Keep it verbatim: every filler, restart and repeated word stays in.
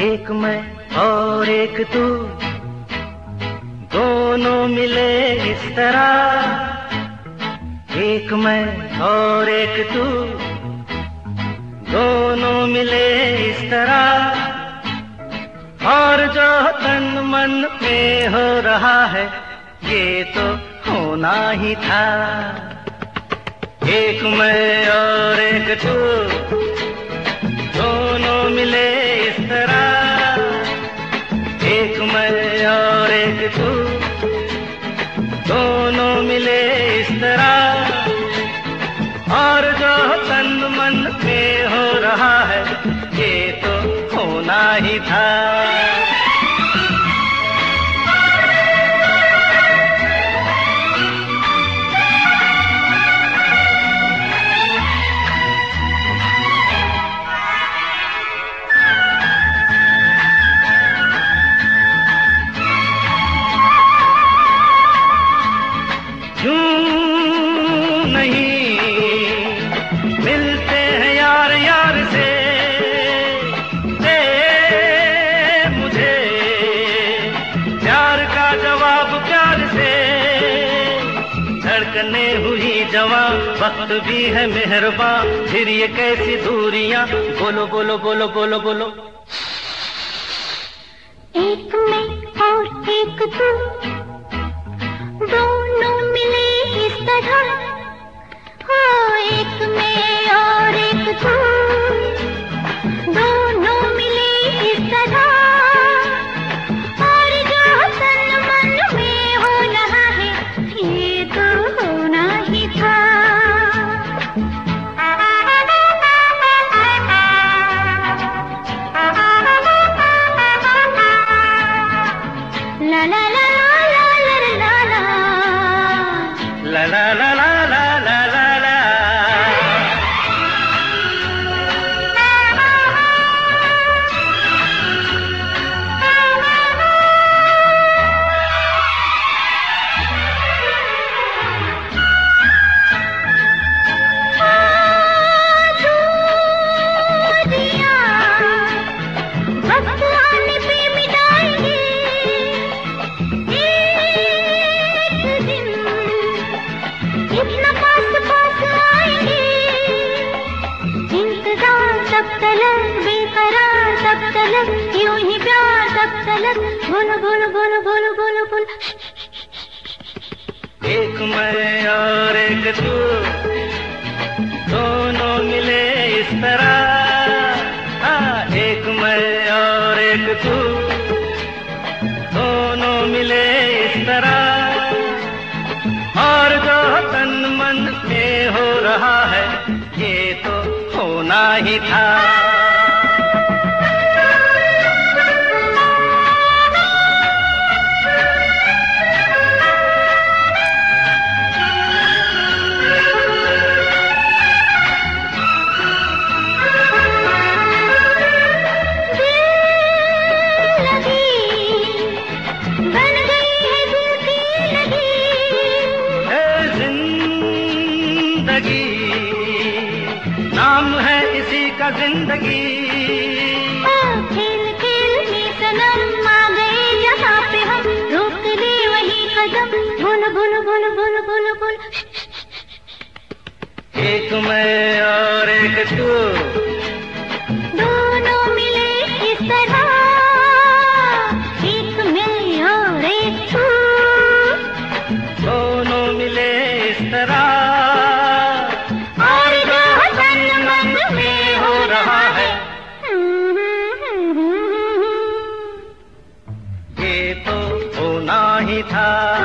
एक मैं और एक तू, दोनों मिले इस तरह। एक मैं और एक तू, दोनों मिले इस तरह। और जो तन मन में हो रहा है ये तो होना ही था। एक मैं और एक तू, दोनों मिले इस तरह। एक मैं और एक तू, दोनों मिले इस तरह। और जो तन मन में हो रहा है ये तो होना ही था। धड़कने हुई जवां, वक्त भी है मेहरबान, फिर ये कैसी दूरियां। बोलो बोलो बोलो बोलो बोलो। एक मैं और एक तू, दोनों मिले इस तरह। हो एक मैं और एक तू, दोनों मिले इस तरह। और जो तन मन में हो रहा है ये तो होना ही था। ला ला ला ला ला ला ला ला ला ला ला ला ला ला ला। तब तलक बेकरार, तब तलक यूं ही प्यार, तब तलक बोलो बोलो बोलो बोलो बोलो बोलो। एक मैं और एक तू, दोनों मिले इस तरह। हाँ, एक मैं और एक तू, दोनों मिले इस तरह। और जो तन मन में हो रहा है ये तो होना ही था। नाम है इसी का जिंदगी। खेल खेल में सनम आ गए जहाँ पे हम, रोक ले वही कदम। बोलो बोलो बोलो बोलो बोलो बोलो। एक मैं और एक तू, दोनों मिले इस तरह। एक मैं और एक तू, दोनों मिले इस तरह। ये तो होना ही था।